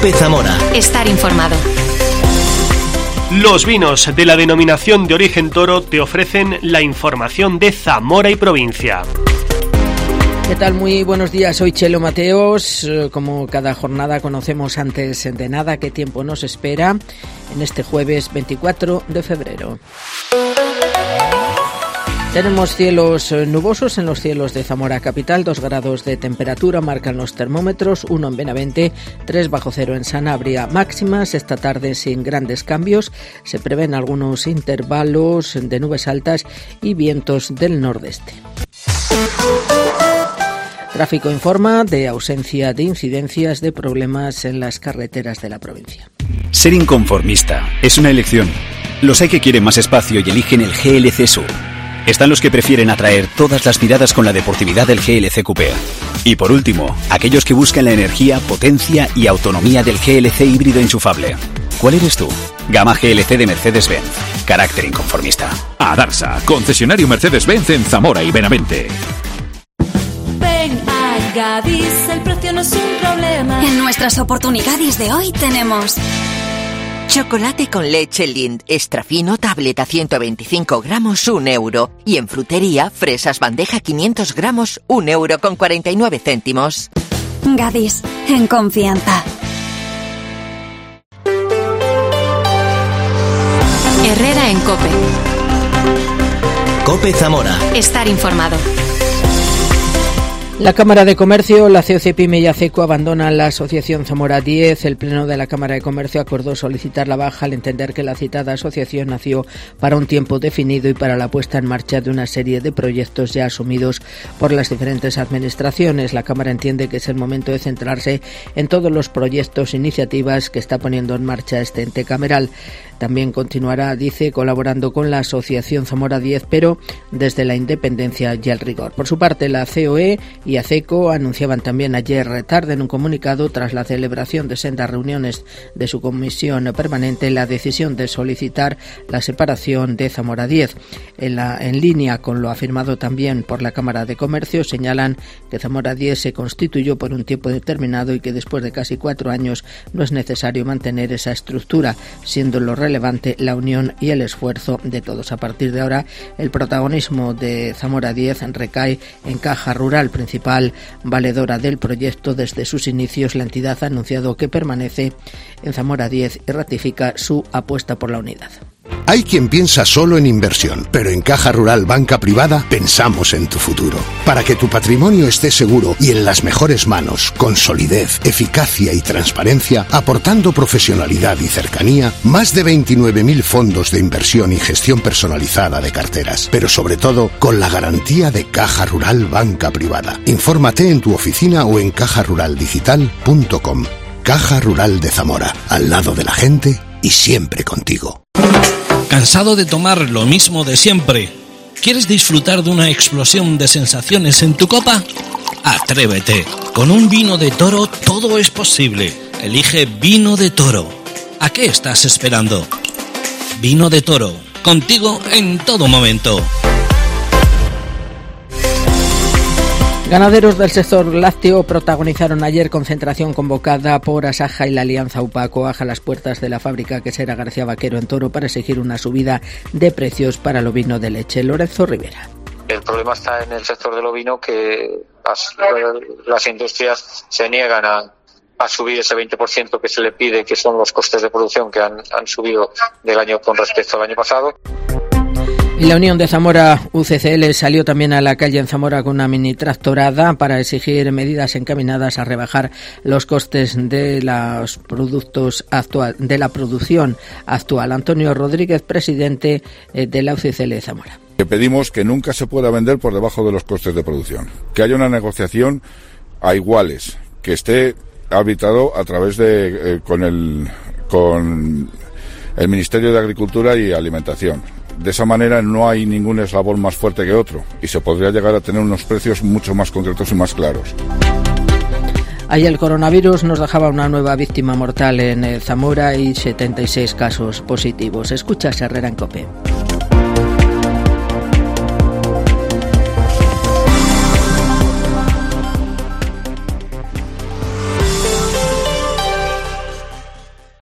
COPE Zamora. Estar informado. Los vinos de la denominación de origen Toro te ofrecen la información de Zamora y provincia. ¿Qué tal? Muy buenos días, soy Chelo Mateos. Como cada jornada conocemos antes de nada qué tiempo nos espera en este jueves 24 de febrero. Tenemos cielos nubosos en los cielos de Zamora capital, 2 grados de temperatura marcan los termómetros, 1 en Benavente, 3 bajo cero en Sanabria. Máximas esta tarde sin grandes cambios, se prevén algunos intervalos de nubes altas y vientos del nordeste. Tráfico informa de ausencia de incidencias de problemas en las carreteras de la provincia. Ser inconformista es una elección. Los hay que quieren más espacio y eligen el GLC Sur. Están los que prefieren atraer todas las miradas con la deportividad del GLC Coupé. Y por último, aquellos que buscan la energía, potencia y autonomía del GLC híbrido enchufable. ¿Cuál eres tú? Gama GLC de Mercedes-Benz. Carácter inconformista. Adarsa, concesionario Mercedes-Benz en Zamora y Benavente. Ven a Gadis, el precio no es un problema. En nuestras oportunidades de hoy tenemos... chocolate con leche Lind extra fino, tableta 125 gramos, 1 euro. Y en frutería, fresas bandeja 500 gramos, 1 euro con 49 céntimos. Gadis, en confianza. Herrera en COPE. COPE Zamora. Estar informado. La Cámara de Comercio, la COCEPYME y ACECO abandonan la Asociación Zamora 10. El Pleno de la Cámara de Comercio acordó solicitar la baja al entender que la citada asociación nació para un tiempo definido y para la puesta en marcha de una serie de proyectos ya asumidos por las diferentes administraciones. La Cámara entiende que es el momento de centrarse en todos los proyectos e iniciativas que está poniendo en marcha este ente cameral. También continuará, dice, colaborando con la Asociación Zamora 10, pero desde la independencia y el rigor. Por su parte, la COE y ACECO anunciaban también ayer tarde en un comunicado, tras la celebración de sendas reuniones de su comisión permanente, la decisión de solicitar la separación de Zamora 10. En línea con lo afirmado también por la Cámara de Comercio, señalan que Zamora 10 se constituyó por un tiempo determinado y que después de casi 4 años no es necesario mantener esa estructura, siendo lo relevante la unión y el esfuerzo de todos. A partir de ahora, el protagonismo de Zamora 10 recae en Caja Rural, principal valedora del proyecto. Desde sus inicios, la entidad ha anunciado que permanece en Zamora 10 y ratifica su apuesta por la unidad. Hay quien piensa solo en inversión, pero en Caja Rural Banca Privada pensamos en tu futuro. Para que tu patrimonio esté seguro y en las mejores manos, con solidez, eficacia y transparencia, aportando profesionalidad y cercanía, más de 29.000 fondos de inversión y gestión personalizada de carteras, pero sobre todo con la garantía de Caja Rural Banca Privada. Infórmate en tu oficina o en cajaruraldigital.com. Caja Rural de Zamora, al lado de la gente y siempre contigo. ¿Cansado de tomar lo mismo de siempre? ¿Quieres disfrutar de una explosión de sensaciones en tu copa? ¡Atrévete! Con un vino de Toro todo es posible. Elige Vino de Toro. ¿A qué estás esperando? Vino de Toro, contigo en todo momento. Ganaderos del sector lácteo protagonizaron ayer concentración convocada por Asaja y la Alianza UPA-Coag a las puertas de la fábrica quesera García Vaquero en Toro para exigir una subida de precios para el ovino de leche. Lorenzo Rivera. El problema está en el sector del ovino, que las industrias se niegan a subir ese 20% que se le pide, que son los costes de producción que han subido del año con respecto al año pasado. Y la Unión de Zamora UCCL salió también a la calle en Zamora con una mini tractorada para exigir medidas encaminadas a rebajar los costes de los productos de la producción actual. Antonio Rodríguez, presidente de la UCCL de Zamora. Que pedimos que nunca se pueda vender por debajo de los costes de producción, que haya una negociación a iguales, que esté arbitrado a través de con el Ministerio de Agricultura y Alimentación. De esa manera no hay ningún eslabón más fuerte que otro y se podría llegar a tener unos precios mucho más concretos y más claros. Ayer el coronavirus nos dejaba una nueva víctima mortal en Zamora y 76 casos positivos. Escucha Herrera en COPE.